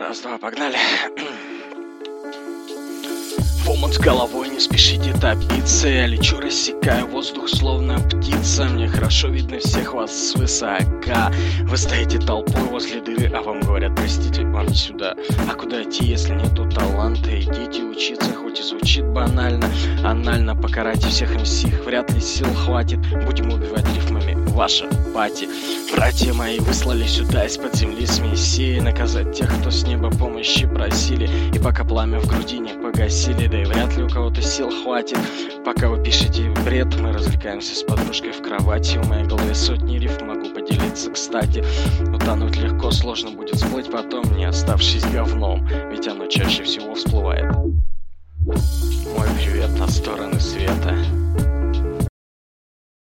Раз, два, погнали. В омут с головой, не спешите топиться. Я лечу, рассекаю воздух, словно птица. Мне хорошо видно всех вас свысока. Вы стоите толпой возле дыры, а вам говорят: простите, вам не сюда. А куда идти, если нету таланта? Идите учиться, хоть и звучит банально. Анально покарайте всех МС, вряд ли сил хватит. Будем убивать рифмами ваша пати. Братья мои выслали сюда из-под земли с мессией наказать тех, кто с неба помощи просили. И пока пламя в груди не погасили, да и вряд ли у кого-то сил хватит. Пока вы пишете бред, мы развлекаемся с подружкой в кровати. В моей голове сотни рифм, могу поделиться, кстати. Утонуть легко, сложно будет всплыть потом, не оставшись говном, ведь оно чаще всего всплывает. Мой привет на стороны света.